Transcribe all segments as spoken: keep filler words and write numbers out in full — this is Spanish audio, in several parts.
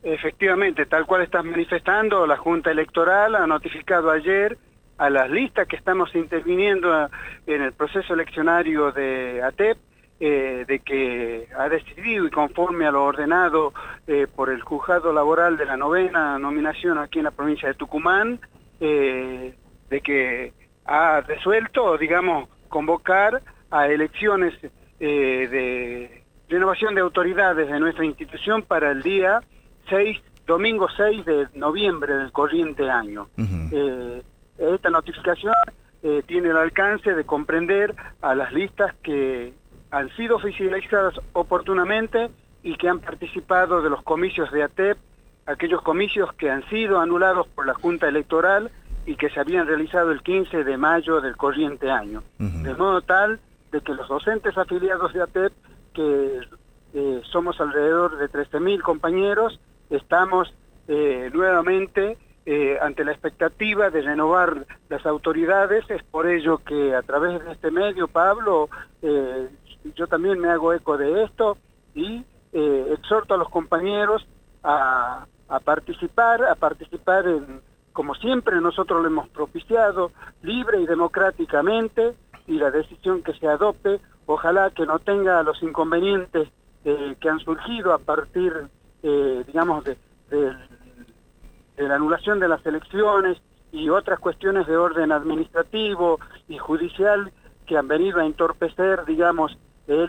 Efectivamente, tal cual estás manifestando, la Junta Electoral ha notificado ayer a las listas que estamos interviniendo en el proceso eleccionario de A T E P, eh, de que ha decidido, y conforme a lo ordenado eh, por el Juzgado Laboral de la novena nominación aquí en la provincia de Tucumán, eh, de que ha resuelto, digamos, convocar a elecciones eh, de renovación de autoridades de nuestra institución para el día seis, domingo seis de noviembre del corriente año. Uh-huh. eh, esta notificación eh, tiene el alcance de comprender a las listas que han sido oficializadas oportunamente y que han participado de los comicios de A T E P, aquellos comicios que han sido anulados por la Junta Electoral y que se habían realizado el quince de mayo del corriente año. Uh-huh. De modo tal de que los docentes afiliados de A T E P, que eh, somos alrededor de trece mil compañeros, estamos eh, nuevamente eh, ante la expectativa de renovar las autoridades. Es por ello que a través de este medio, Pablo, eh, yo también me hago eco de esto y eh, exhorto a los compañeros a, a participar, a participar en, como siempre nosotros lo hemos propiciado, libre y democráticamente, y la decisión que se adopte, ojalá que no tenga los inconvenientes eh, que han surgido a partir Eh, digamos, de, de, de la anulación de las elecciones y otras cuestiones de orden administrativo y judicial que han venido a entorpecer, digamos, el,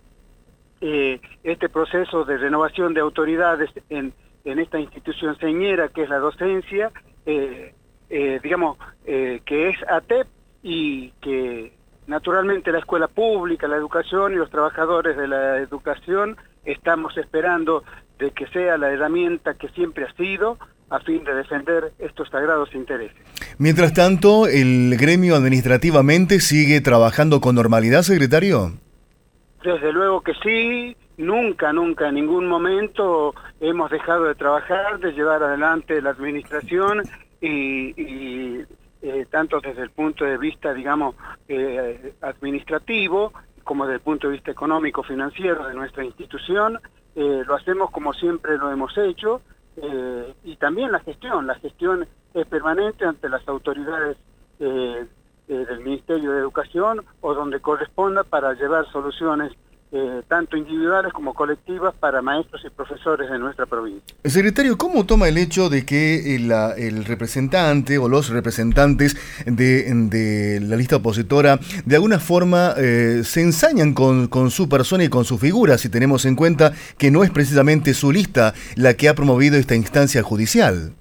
eh, este proceso de renovación de autoridades en, en esta institución señera que es la docencia, eh, eh, digamos, eh, que es A T E P y que naturalmente la escuela pública, la educación y los trabajadores de la educación estamos esperando de que sea la herramienta que siempre ha sido a fin de defender estos sagrados intereses. Mientras tanto, ¿el gremio administrativamente sigue trabajando con normalidad, secretario? Desde luego que sí, nunca, nunca, en ningún momento hemos dejado de trabajar, de llevar adelante la administración y, y eh, tanto desde el punto de vista, digamos, eh, administrativo, como desde el punto de vista económico, financiero de nuestra institución. Eh, lo hacemos como siempre lo hemos hecho, eh, y también la gestión, la gestión es permanente ante las autoridades eh, eh, del Ministerio de Educación o donde corresponda para llevar soluciones eh, tanto individuales como colectivas para maestros y profesores de nuestra provincia. Secretario, ¿cómo toma el hecho de que el, el representante o los representantes de, de la lista opositora de alguna forma eh, se ensañan con, con su persona y con su figura, si tenemos en cuenta que no es precisamente su lista la que ha promovido esta instancia judicial?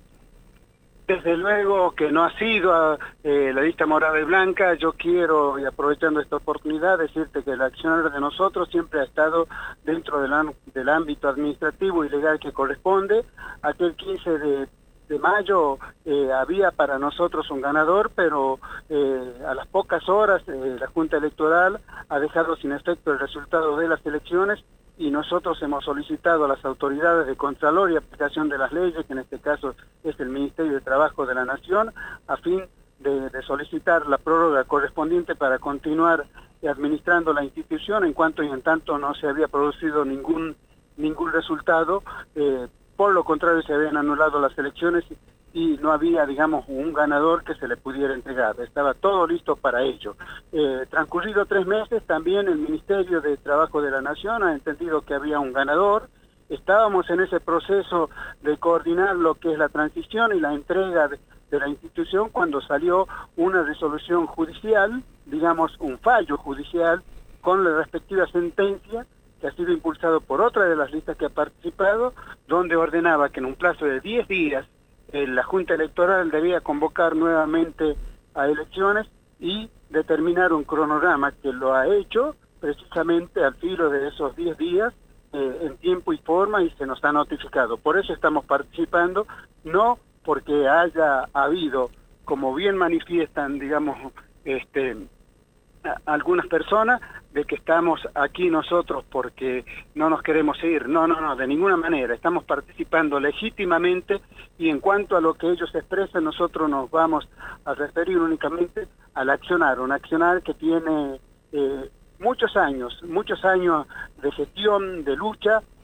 Desde luego que no ha sido eh, la lista morada y blanca. Yo quiero, y aprovechando esta oportunidad, decirte que el accionar de nosotros siempre ha estado dentro del, del ámbito administrativo y legal que corresponde. Aquel quince de, de mayo eh, había para nosotros un ganador, pero eh, a las pocas horas eh, la Junta Electoral ha dejado sin efecto el resultado de las elecciones, y nosotros hemos solicitado a las autoridades de Contralor y aplicación de las leyes, que en este caso es el Ministerio de Trabajo de la Nación, a fin de, de solicitar la prórroga correspondiente para continuar administrando la institución en cuanto y en tanto no se había producido ningún, ningún resultado. Eh, por lo contrario, se habían anulado las elecciones y no había, digamos, un ganador que se le pudiera entregar. Estaba todo listo para ello. Eh, transcurrido tres meses, también el Ministerio de Trabajo de la Nación ha entendido que había un ganador. Estábamos en ese proceso de coordinar lo que es la transición y la entrega de, de la institución cuando salió una resolución judicial, digamos, un fallo judicial con la respectiva sentencia que ha sido impulsado por otra de las listas que ha participado, donde ordenaba que en un plazo de diez días la Junta Electoral debía convocar nuevamente a elecciones y determinar un cronograma, que lo ha hecho precisamente al filo de esos diez días, eh, en tiempo y forma, y se nos ha notificado. Por eso estamos participando, no porque haya habido, como bien manifiestan, digamos, este, algunas personas, de que estamos aquí nosotros porque no nos queremos ir. No, no, no, de ninguna manera. Estamos participando legítimamente, y en cuanto a lo que ellos expresan, nosotros nos vamos a referir únicamente al accionar, un accionar que tiene eh, muchos años, muchos años de gestión, de lucha,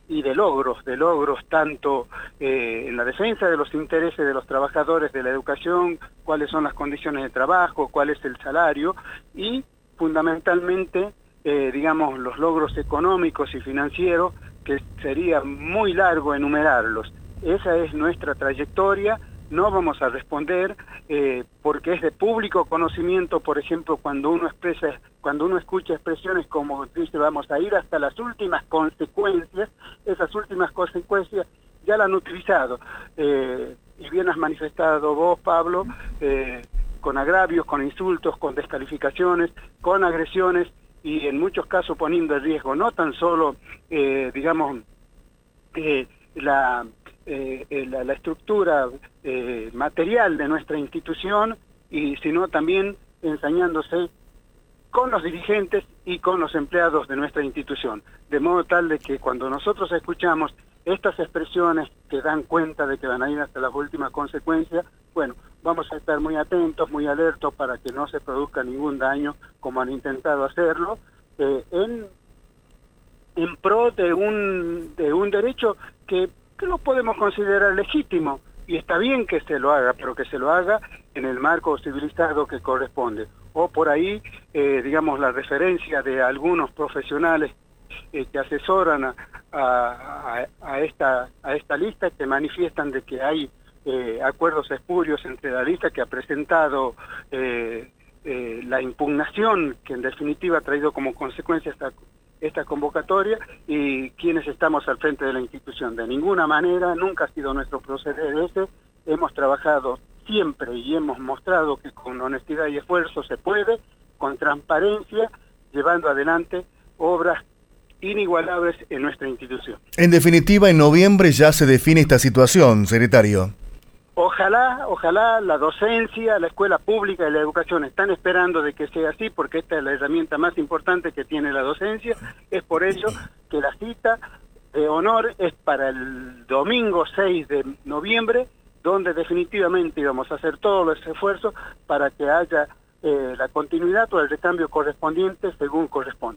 y de logros, de logros tanto eh, en la defensa de los intereses de los trabajadores de la educación, cuáles son las condiciones de trabajo, cuál es el salario y fundamentalmente, eh, digamos, los logros económicos y financieros, que sería muy largo enumerarlos. Esa es nuestra trayectoria. No vamos a responder eh, porque es de público conocimiento, por ejemplo, cuando uno expresa, cuando uno escucha expresiones como dice, vamos a ir hasta las últimas consecuencias, esas últimas consecuencias ya la han utilizado. Eh, y bien has manifestado vos, Pablo, eh, con agravios, con insultos, con descalificaciones, con agresiones y en muchos casos poniendo en riesgo no tan solo, eh, digamos, eh, la... Eh, eh, la, la estructura eh, material de nuestra institución, y sino también ensañándose con los dirigentes y con los empleados de nuestra institución, de modo tal de que cuando nosotros escuchamos estas expresiones que dan cuenta de que van a ir hasta las últimas consecuencias, bueno, vamos a estar muy atentos, muy alertos para que no se produzca ningún daño como han intentado hacerlo, eh, en, en pro de un, de un derecho que que lo podemos considerar legítimo, y está bien que se lo haga, pero que se lo haga en el marco civilizado que corresponde. O por ahí, eh, digamos, la referencia de algunos profesionales eh, que asesoran a, a, a, esta, a esta lista, que manifiestan de que hay eh, acuerdos espurios entre la lista que ha presentado eh, eh, la impugnación, que en definitiva ha traído como consecuencia esta esta convocatoria, y quienes estamos al frente de la institución. De ninguna manera, nunca ha sido nuestro proceder ese. Hemos trabajado siempre y hemos mostrado que con honestidad y esfuerzo se puede, con transparencia, llevando adelante obras inigualables en nuestra institución. En definitiva, en noviembre ya se define esta situación, secretario. Ojalá, ojalá la docencia, la escuela pública y la educación están esperando de que sea así, porque esta es la herramienta más importante que tiene la docencia. Es por ello que la cita de honor es para el domingo seis de noviembre, donde definitivamente vamos a hacer todos los esfuerzos para que haya eh, la continuidad o el recambio correspondiente según corresponde.